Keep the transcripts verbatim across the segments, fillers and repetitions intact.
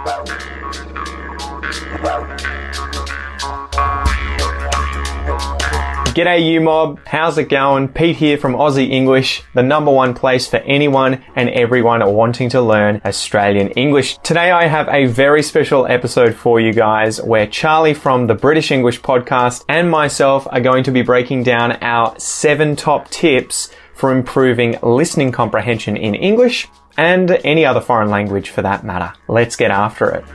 G'day U Mob, how's it going? Pete here from Aussie English, the number one place for anyone and everyone wanting to learn Australian English. Today I have a very special episode for you guys where Charlie from the British English Podcast and myself are going to be breaking down our seven top tips for improving listening comprehension in English and any other foreign language for that matter. Let's get after it.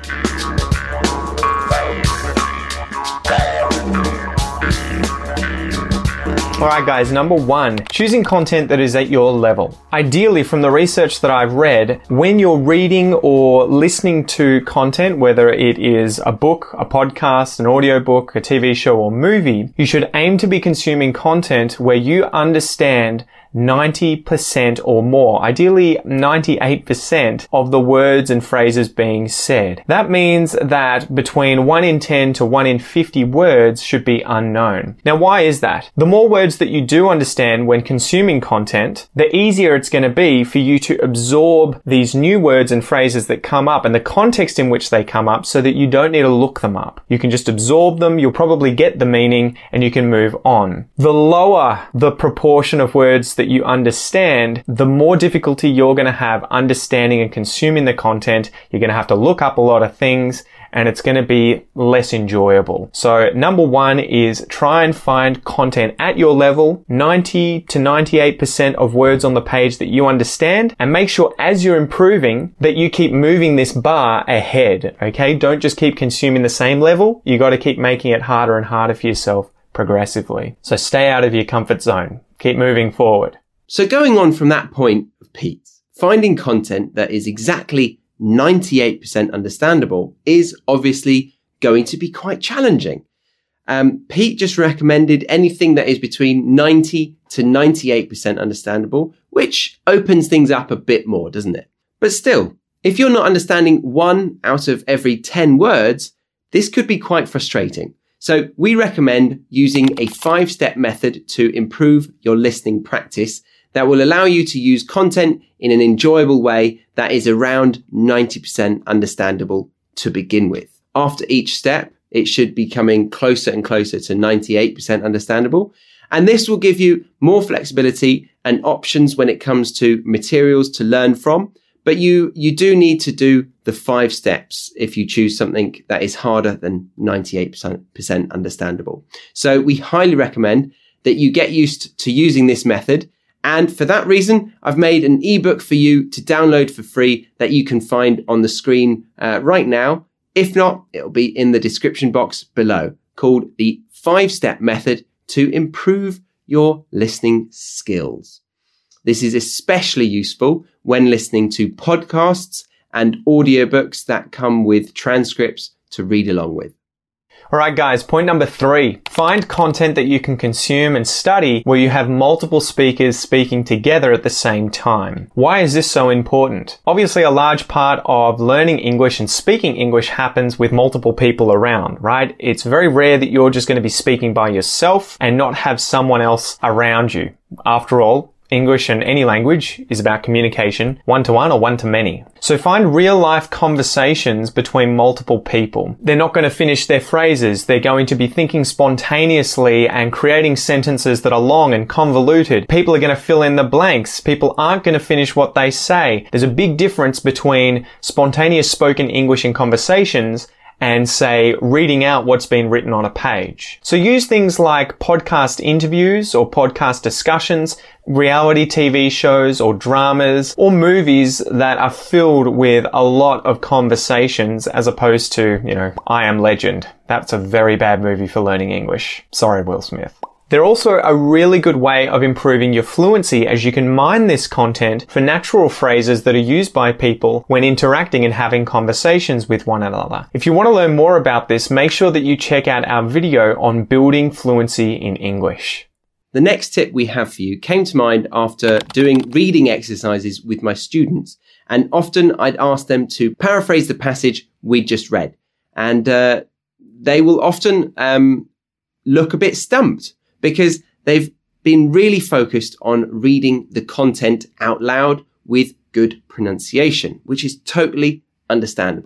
Alright guys, number one, choosing content that is at your level. Ideally, from the research that I've read, when you're reading or listening to content, whether it is a book, a podcast, an audiobook, a T V show or movie, you should aim to be consuming content where you understand ninety percent or more, ideally ninety-eight percent of the words and phrases being said. That means that between one in ten to one in fifty words should be unknown. Now, why is that? The more words that you do understand when consuming content, the easier it's going to be for you to absorb these new words and phrases that come up and the context in which they come up so that you don't need to look them up. You can just absorb them, you'll probably get the meaning, and you can move on. The lower the proportion of words that you understand, the more difficulty you're going to have understanding and consuming the content. You're going to have to look up a lot of things and it's going to be less enjoyable. So number one is try and find content at your level, ninety to ninety-eight percent of words on the page that you understand, and make sure as you're improving that you keep moving this bar ahead, okay? Don't just keep consuming the same level. You got to keep making it harder and harder for yourself progressively. So stay out of your comfort zone. Keep moving forward. So going on from that point of Pete's, finding content that is exactly ninety-eight percent understandable is obviously going to be quite challenging. Um, Pete just recommended anything that is between ninety to ninety-eight percent understandable, which opens things up a bit more, doesn't it? But still, if you're not understanding one out of every ten words, this could be quite frustrating. So we recommend using a five-step method to improve your listening practice that will allow you to use content in an enjoyable way that is around ninety percent understandable to begin with. After each step, it should be coming closer and closer to ninety-eight percent understandable. And this will give you more flexibility and options when it comes to materials to learn from. But you, you do need to do the five steps if you choose something that is harder than ninety-eight percent understandable. So we highly recommend that you get used to using this method. And for that reason, I've made an ebook for you to download for free that you can find on the screen uh, right now. If not, it'll be in the description box below, called the five-step method to improve your listening skills. This is especially useful when listening to podcasts and audiobooks that come with transcripts to read along with. Alright guys, point number three. Find content that you can consume and study where you have multiple speakers speaking together at the same time. Why is this so important? Obviously, a large part of learning English and speaking English happens with multiple people around, right? It's very rare that you're just going to be speaking by yourself and not have someone else around you. After all, English and any language is about communication, one-to-one or one-to-many. So find real-life conversations between multiple people. They're not going to finish their phrases. They're going to be thinking spontaneously and creating sentences that are long and convoluted. People are going to fill in the blanks. People aren't going to finish what they say. There's a big difference between spontaneous spoken English in conversations and say reading out what's been written on a page. So use things like podcast interviews or podcast discussions, reality T V shows or dramas or movies that are filled with a lot of conversations as opposed to, you know, I Am Legend. That's a very bad movie for learning English. Sorry, Will Smith. They're also a really good way of improving your fluency as you can mine this content for natural phrases that are used by people when interacting and having conversations with one another. If you want to learn more about this, make sure that you check out our video on building fluency in English. The next tip we have for you came to mind after doing reading exercises with my students. And often I'd ask them to paraphrase the passage we just read. And uh, they will often um, look a bit stumped, because they've been really focused on reading the content out loud with good pronunciation, which is totally understandable.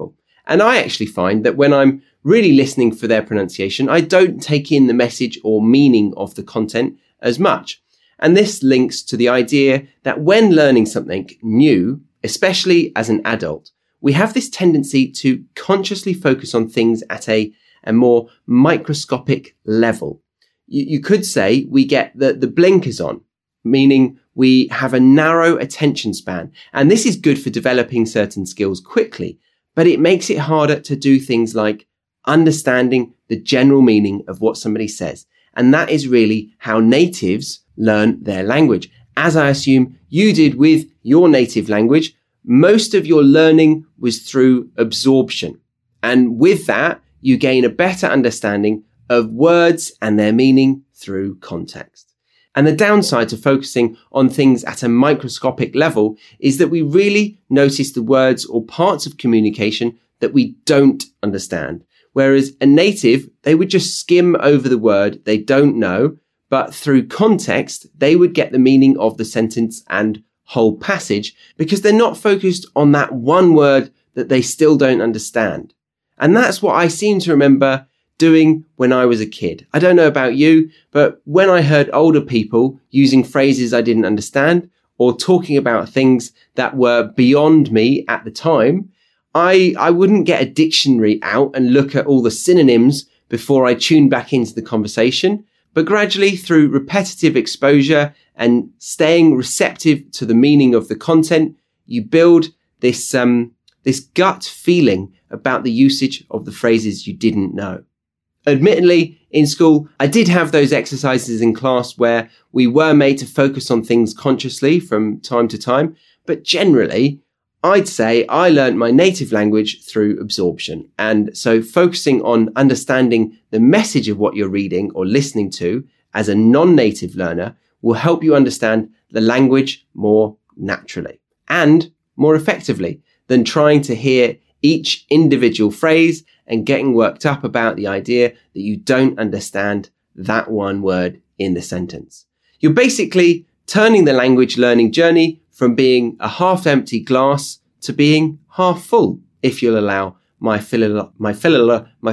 And I actually find that when I'm really listening for their pronunciation, I don't take in the message or meaning of the content as much. And this links to the idea that when learning something new, especially as an adult, we have this tendency to consciously focus on things at a, a more microscopic level. You, you could say we get the, the blinkers on, meaning we have a narrow attention span. And this is good for developing certain skills quickly, but it makes it harder to do things like understanding the general meaning of what somebody says. And that is really how natives learn their language. As I assume you did with your native language, most of your learning was through absorption. And with that, you gain a better understanding of words and their meaning through context. And the downside to focusing on things at a microscopic level is that we really notice the words or parts of communication that we don't understand. Whereas a native, they would just skim over the word they don't know, but through context, they would get the meaning of the sentence and whole passage because they're not focused on that one word that they still don't understand. And that's what I seem to remember doing when I was a kid. I don't know about you, but when I heard older people using phrases I didn't understand or talking about things that were beyond me at the time, I, I wouldn't get a dictionary out and look at all the synonyms before I tuned back into the conversation. But gradually, through repetitive exposure and staying receptive to the meaning of the content, you build this, um, this gut feeling about the usage of the phrases you didn't know. Admittedly, in school, I did have those exercises in class where we were made to focus on things consciously from time to time. But generally, I'd say I learned my native language through absorption. And so focusing on understanding the message of what you're reading or listening to as a non-native learner will help you understand the language more naturally and more effectively than trying to hear each individual phrase and getting worked up about the idea that you don't understand that one word in the sentence. You're basically turning the language learning journey from being a half-empty glass to being half full, if you'll allow my philo- my philo- my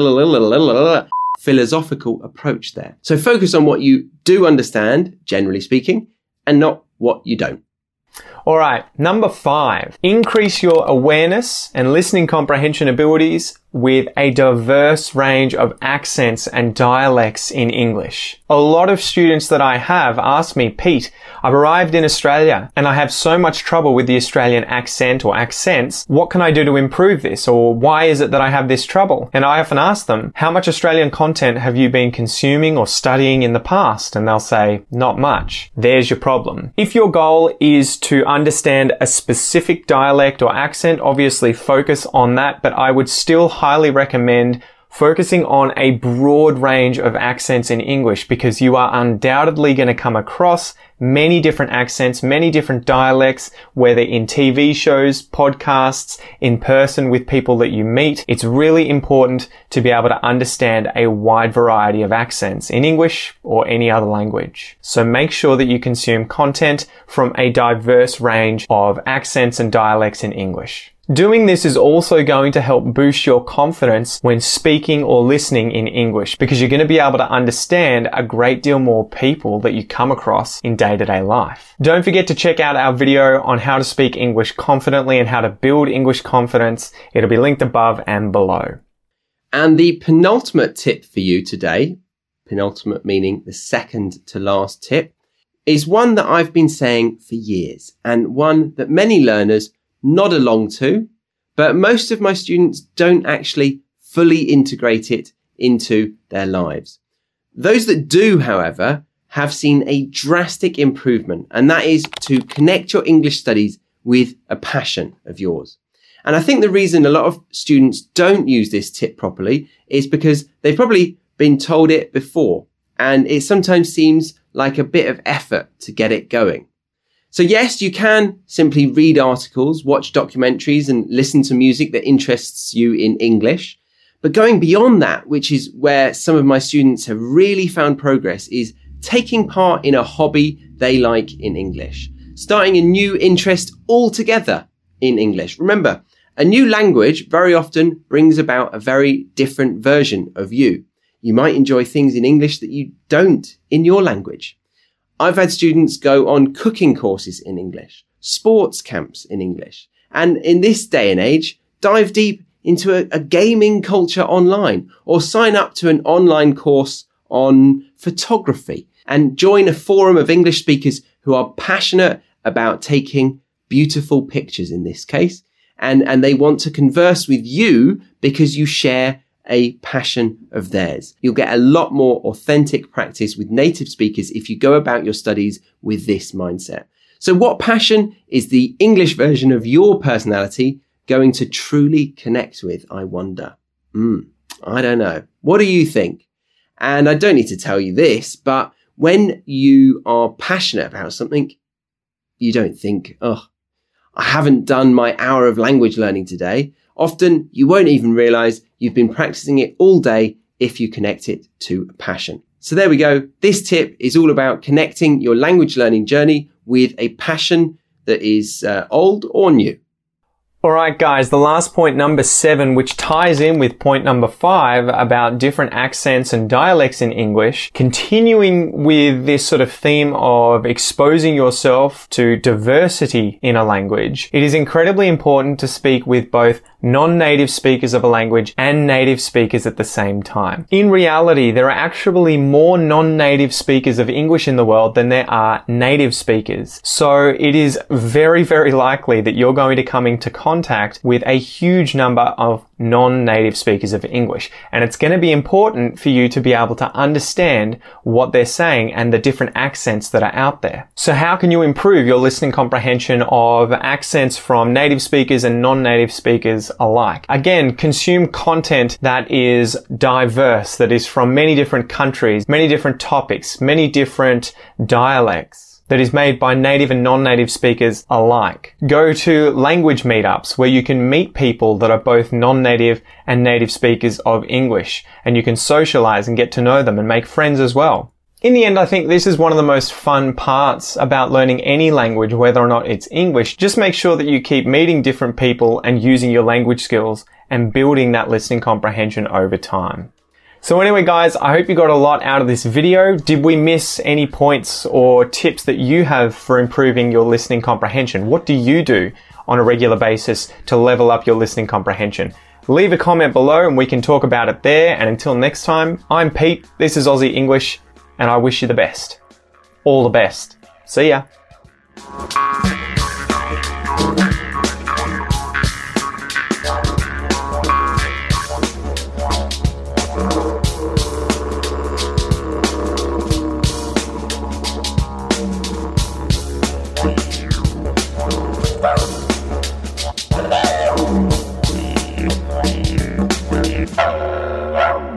philo- philosophical approach there. So focus on what you do understand, generally speaking, and not what you don't. All right, number five, increase your awareness and listening comprehension abilities with a diverse range of accents and dialects in English. A lot of students that I have ask me, Pete, I've arrived in Australia and I have so much trouble with the Australian accent or accents. What can I do to improve this? Or why is it that I have this trouble? And I often ask them, how much Australian content have you been consuming or studying in the past? And they'll say, not much. There's your problem. If your goal is to understand a specific dialect or accent, obviously focus on that, but I would still highly recommend focusing on a broad range of accents in English because you are undoubtedly going to come across many different accents, many different dialects, whether in T V shows, podcasts, in person with people that you meet. It's really important to be able to understand a wide variety of accents in English or any other language. So make sure that you consume content from a diverse range of accents and dialects in English. Doing this is also going to help boost your confidence when speaking or listening in English because you're going to be able to understand a great deal more people that you come across in day-to-day life. Don't forget to check out our video on how to speak English confidently and how to build English confidence. It'll be linked above and below. And the penultimate tip for you today, penultimate meaning the second to last tip, is one that I've been saying for years and one that many learners nod along to, but most of my students don't actually fully integrate it into their lives. Those that do, however, have seen a drastic improvement, and that is to connect your English studies with a passion of yours. And I think the reason a lot of students don't use this tip properly is because they've probably been told it before, and it sometimes seems like a bit of effort to get it going. So yes, you can simply read articles, watch documentaries and listen to music that interests you in English. But going beyond that, which is where some of my students have really found progress, is taking part in a hobby they like in English, starting a new interest altogether in English. Remember, A new language very often brings about a very different version of you. You might enjoy things in English that you don't in your language. I've had students go on cooking courses in English, sports camps in English, and in this day and age, dive deep into a, a gaming culture online, or sign up to an online course on photography and join a forum of English speakers who are passionate about taking beautiful pictures in this case, and, and they want to converse with you because you share a passion of theirs. You'll get a lot more authentic practice with native speakers if you go about your studies with this mindset. So what passion is the English version of your personality going to truly connect with, I wonder? Mm, I don't know. What do you think? And I don't need to tell you this, but when you are passionate about something, you don't think, oh, I haven't done my hour of language learning today. Often you won't even realize you've been practicing it all day if you connect it to a passion. So there we go. This tip is all about connecting your language learning journey with a passion that is uh, old or new. Alright guys, the last point, number seven, which ties in with point number five about different accents and dialects in English, continuing with this sort of theme of exposing yourself to diversity in a language, it is incredibly important to speak with both non-native speakers of a language and native speakers at the same time. In reality, there are actually more non-native speakers of English in the world than there are native speakers. So it is very, very likely that you're going to come into contact with a huge number of non-native speakers of English. And it's going to be important for you to be able to understand what they're saying and the different accents that are out there. So how can you improve your listening comprehension of accents from native speakers and non-native speakers alike? Again, consume content that is diverse, that is from many different countries, many different topics, many different dialects, that is made by native and non-native speakers alike. Go to language meetups where you can meet people that are both non-native and native speakers of English, and you can socialize and get to know them and make friends as well. In the end, I think this is one of the most fun parts about learning any language, whether or not it's English. Just make sure that you keep meeting different people and using your language skills and building that listening comprehension over time. So anyway, guys, I hope you got a lot out of this video. Did we miss any points or tips that you have for improving your listening comprehension? What do you do on a regular basis to level up your listening comprehension? Leave a comment below and we can talk about it there. And until next time, I'm Pete. This is Aussie English, and I wish you the best. All the best. See ya. Wow.